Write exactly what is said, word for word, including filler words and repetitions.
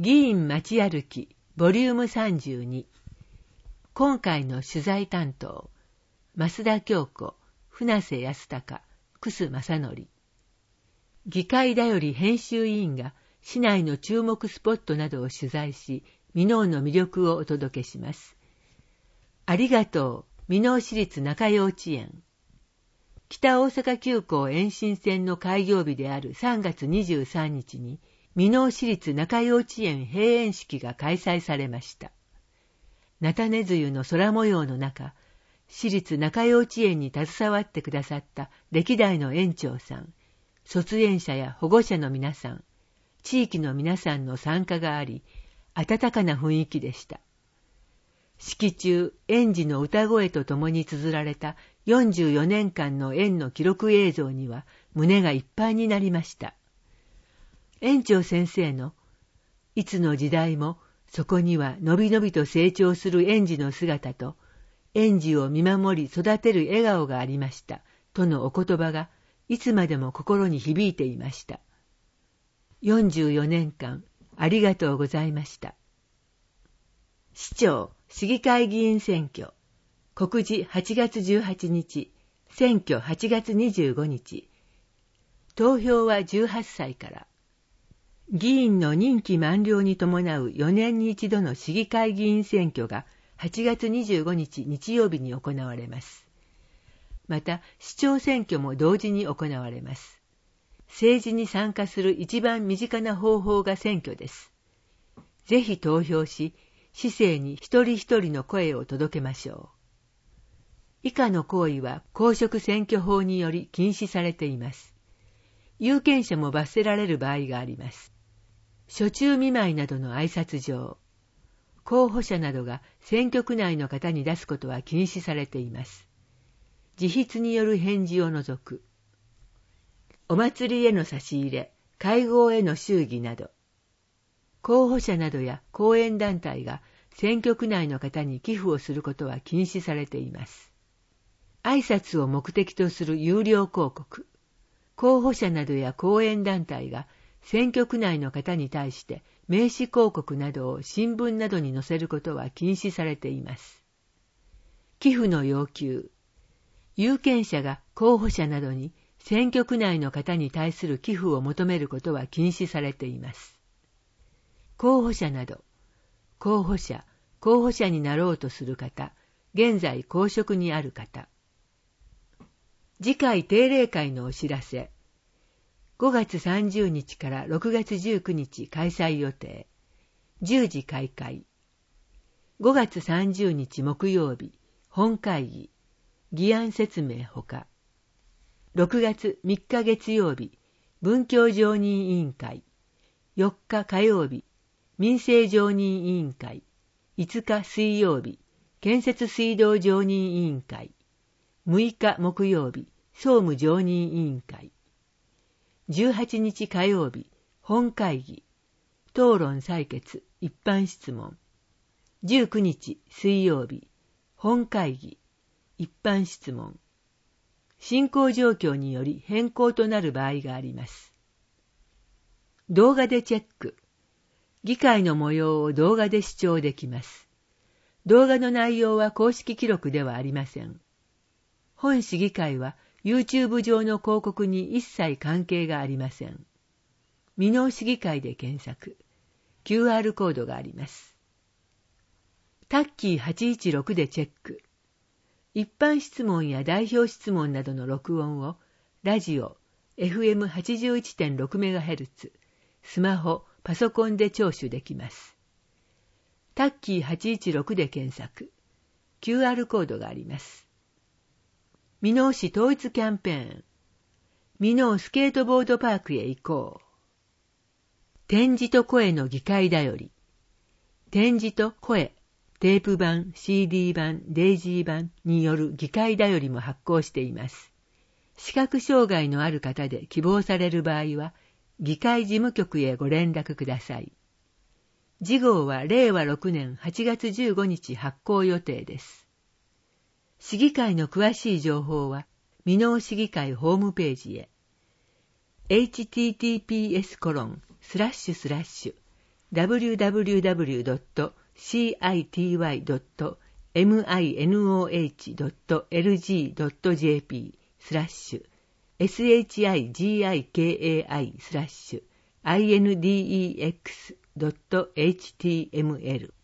議員街歩きボリュームさんじゅうに。今回の取材担当、増田京子、船瀬康隆、楠正則。議会だより編集委員が市内の注目スポットなどを取材し、箕面の魅力をお届けします。ありがとう、箕面市立中幼稚園。北大阪急行延伸線の開業日であるさんがつにじゅうさんにちに、箕面市立中幼稚園閉園式が開催されました。菜種梅雨の空模様の中、市立中幼稚園に携わってくださった歴代の園長さん、卒園者や保護者の皆さん、地域の皆さんの参加があり、温かな雰囲気でした。式中、園児の歌声とともに綴られたよんじゅうよねんかんの園の記録映像には胸がいっぱいになりました。園長先生の、いつの時代もそこにはのびのびと成長する園児の姿と、園児を見守り育てる笑顔がありました、とのお言葉がいつまでも心に響いていました。よんじゅうよねんかん、ありがとうございました。市長、市議会議員選挙、告示はちがつじゅうはちにち、選挙はちがつにじゅうごにち、投票はじゅうはっさいから。議員の任期満了に伴うよねんに一度の市議会議員選挙がはちがつにじゅうごにち日曜日に行われます。また、市長選挙も同時に行われます。政治に参加する一番身近な方法が選挙です。ぜひ投票し、市政に一人一人の声を届けましょう。以下の行為は公職選挙法により禁止されています。有権者も罰せられる場合があります。暑中見舞いなどの挨拶状、候補者などが選挙区内の方に出すことは禁止されています。自筆による返事を除く。お祭りへの差し入れ、会合への祝儀など、候補者などや後援団体が選挙区内の方に寄付をすることは禁止されています。挨拶を目的とする有料広告、候補者などや後援団体が選挙区内の方に対して名刺広告などを新聞などに載せることは禁止されています。寄付の要求、有権者が候補者などに選挙区内の方に対する寄付を求めることは禁止されています。候補者など、候補者、候補者になろうとする方、現在公職にある方。次回定例会のお知らせ。ごがつさんじゅうにちからろくがつじゅうくにち開催予定。じゅうじ開会。ごがつさんじゅうにち木曜日、本会議。議案説明ほか。ろくがつみっか月曜日、文教常任委員会。よっか火曜日、民生常任委員会。いつか水曜日、建設水道常任委員会。むいか木曜日、総務常任委員会。じゅうはちにち火曜日、本会議。討論採決、一般質問。じゅうくにち水曜日、本会議。一般質問。進行状況により変更となる場合があります。動画でチェック。議会の模様を動画で視聴できます。動画の内容は公式記録ではありません。本市議会は YouTube 上の広告に一切関係がありません。箕面市議会で検索。キューアール コードがあります。タッキーはちいちろくでチェック。一般質問や代表質問などの録音をラジオ エフエムはちじゅういってんろくメガヘルツ、スマホ、パソコンで聴取できます。タッキーはちいちろくで検索。キューアール コードがあります。箕面市統一キャンペーン。箕面スケートボードパークへ行こう。点字と声の議会だより。点字と声、テープ版、シーディー 版、デイジー版による議会だよりも発行しています。視覚障害のある方で希望される場合は、議会事務局へご連絡ください。次号はれいわろくねんはちがつじゅうごにち発行予定です。市議会の詳しい情報は、箕面市議会ホームページへ。エイチティーティーピーエスコロンスラッシュスラッシュダブリューダブリューダブリュードットシーアイティーワイドットミノードットエルジードットジェーピー スラッシュ シグイカスラッシュ インデックス ドットエイチティーエムエル